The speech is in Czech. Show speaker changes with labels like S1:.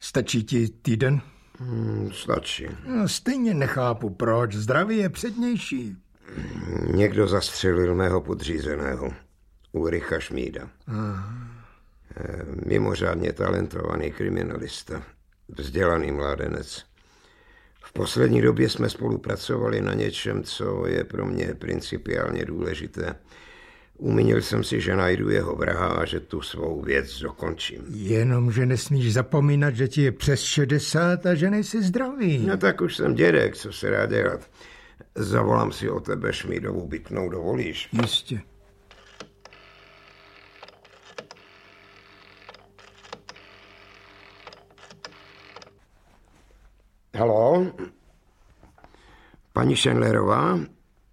S1: Stačí ti týden?
S2: Stačí.
S1: No, stejně nechápu, proč. Zdraví je přednější.
S2: Někdo zastřelil mého podřízeného, Ulricha Šmída. Mimořádně talentovaný kriminalista, vzdělaný mládenec. V poslední době jsme spolupracovali na něčem, co je pro mě principiálně důležité. Umínil jsem si, že najdu jeho vraha a že tu svou věc dokončím.
S1: Jenomže nesmíš zapomínat, že ti je přes 60 a že nejsi zdravý.
S2: No tak už jsem dědek, co se dá dělat. Zavolám si o tebe Šmídovu bytnou, dovolíš?
S1: Jistě.
S2: Haló? Paní Šendlerová?